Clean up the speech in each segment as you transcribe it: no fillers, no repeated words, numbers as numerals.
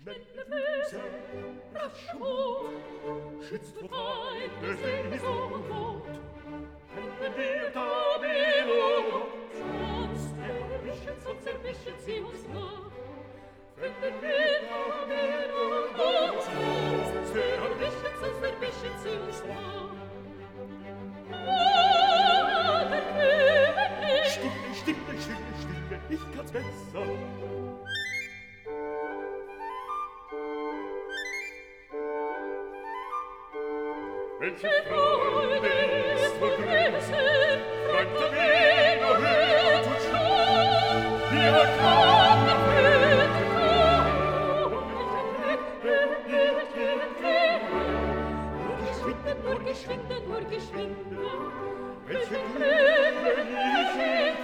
schnelle Füße, rasch Mut, schützt vor Feinde sie so gut. Wenn wir da Melo, sonst erwischen sie uns nach. Wenn wir da Melo, sonst erwischen sie uns nach. Ah, der König! Stille, stille, stille, stille, ich kann's besser. Welche Freude ist vor Größe, fragt der Weber, hört und schaut, wie kann der Friede kommen? Nur geschwinde, nur geschwinde, welche glückliche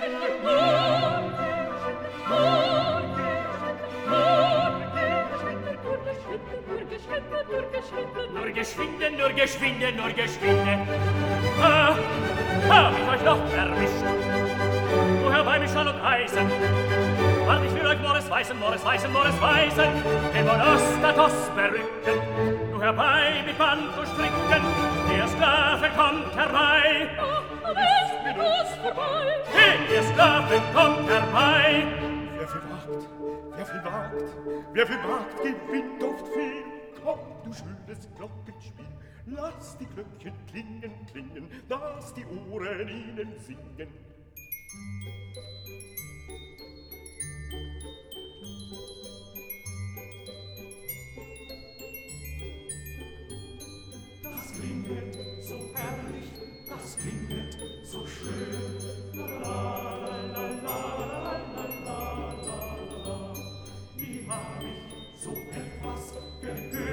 Nur geschwinde, nur geschwinde, nur geschwinde. Ah, hab ich euch noch erwischt. Du herbei mich schon und Eisen. Wart ich will euch Morris Weißen, Morris Weißen, Morris Weißen. Den Monostatos berücken. Du herbei mit Band und Stricken. Der Sklave kommt herbei. Oh, ist mit uns vorbei. Der Sklave kommt herbei. Wer viel wagt, wer viel wagt, wer viel wagt, gewinnt oft viel. Komm, du schönes Glockenspiel, lass die Glöckchen klingen, klingen, lass die Ohren ihnen singen. Das klinget so herrlich, das klinget so schön. La la la la la la la la. Wie hab ich so etwas gehört?